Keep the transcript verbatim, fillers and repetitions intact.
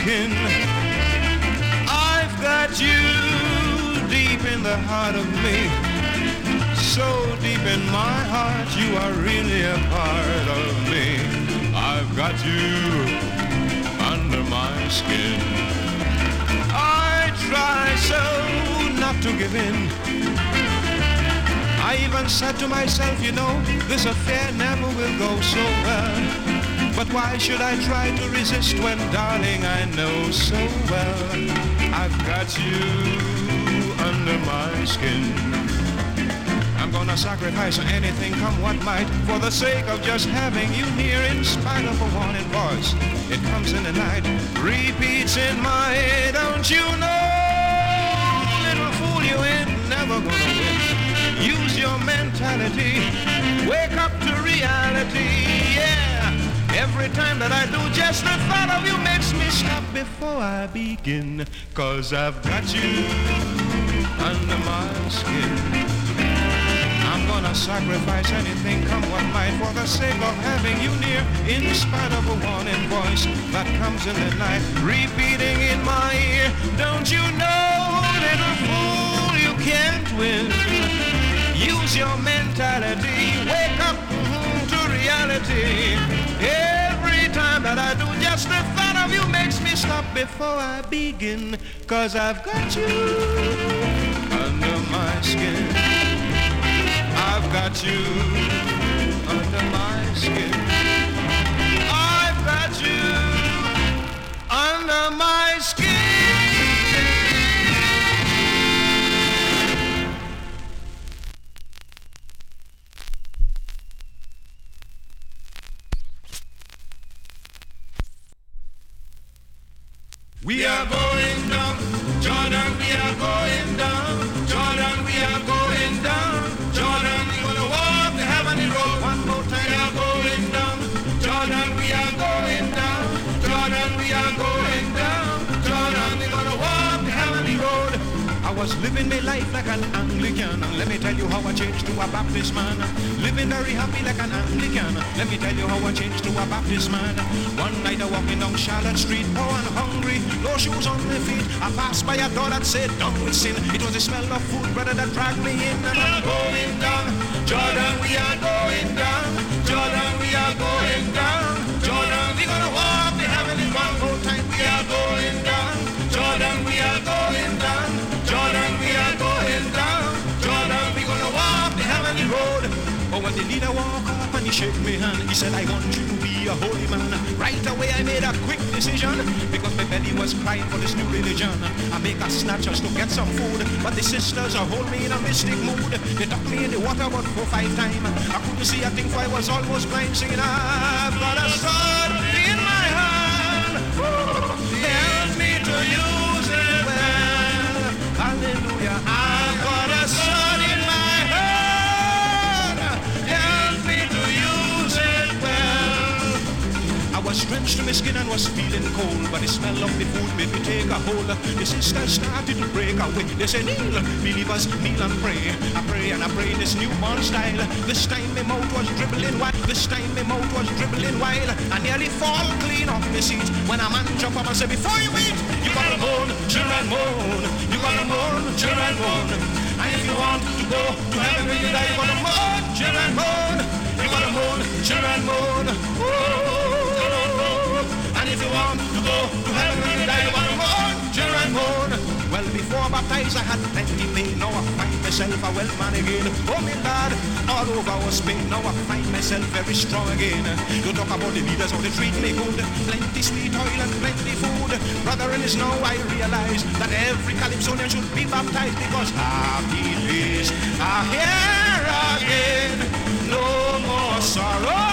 skin. I've got you deep in the heart of me. So deep in my heart, you are really a part of me. I've got you under my skin. I try so not to give in. I even said to myself, you know, this affair never will go so well. But why should I try to resist when, darling, I know so well I've got you under my skin. I'm gonna sacrifice anything, come what might, for the sake of just having you near. In spite of a warning voice, it comes in the night, repeats in my ear. Don't you know, little fool, you ain't never gonna win. Use your mentality, wake up to reality, yeah. Every time that I do, just the thought of you makes me stop before I begin. 'Cause I've got you under my skin. I'm gonna sacrifice anything, come what might, for the sake of having you near. In spite of a warning voice that comes in the night, repeating in my ear. Don't you know, little fool, you can't win. Use your mentality, wake up mm, to reality. Every time that I do, just the thought of you makes me stop before I begin. 'Cause I've got you under my skin. I've got you under my skin. I've got you under my skin. We are going down, Jordan, we are going down, Jordan, we are going down, Jordan, we gonna walk the heavenly road. One more time, we are going down, Jordan, we are going down, Jordan, we are going down, Jordan, we gonna walk the heavenly road. I was living my life like an Anglican, and let me tell you how I changed to a Baptist man. Living very happy like an Anglican, let me tell you how I changed to a Baptist man. One night I walking down Charlotte Street, poor and hungry, no shoes on my feet. I passed by a door that said, "Down with sin." It was the smell of food, brother, that dragged me in. And I'm going down, Jordan, we are going down, Jordan, we are going down, Jordan, we gonna walk the heavenly one more time. We are going down, Jordan, we are going down, Jordan, we are going down, Jordan, we gonna walk the heavenly road. But when the leader walked up and he shook me hand, he said, "I want you to be a holy man." Right away I made a quick decision, because my belly was crying for this new religion. I make a snatch just to get some food, but the sisters are hold me in a mystic mood. They took me in the water about four, five times. I couldn't see a thing for I was almost blind, singing, "I've got a sword in my hand, help me to use it well." Hallelujah, I've got a sword in my hand, help me to use it well. I was drenched to my skin and was feeling cold, but the smell of the food made me take a hold. The sisters started to break away. They said, "Kneel, believers, kneel and pray." I pray and I pray this newborn style. This time my mouth was dribbling wild. This time my mouth was dribbling wild. I nearly fall clean off my seat when a man jump up and say, "Before you eat, you gotta moan, children moan. You gotta moan, children moan. And if you want to go to heaven when you die, you gotta moan, children moan. You gotta moan, children moan. Ooh. And if you want to go to heaven when you die, you gotta moan, children moan. Well, before baptized I had plenty pain. Now I find myself a well man again. Oh my Lord, all over was pain. Now I find myself very strong again. You talk about the leaders, how they treat me good. Plenty sweet oil and plenty food. Brother, and it's now I realize that every Calypsonian should be baptized, because happy days are here again. No more sorrow.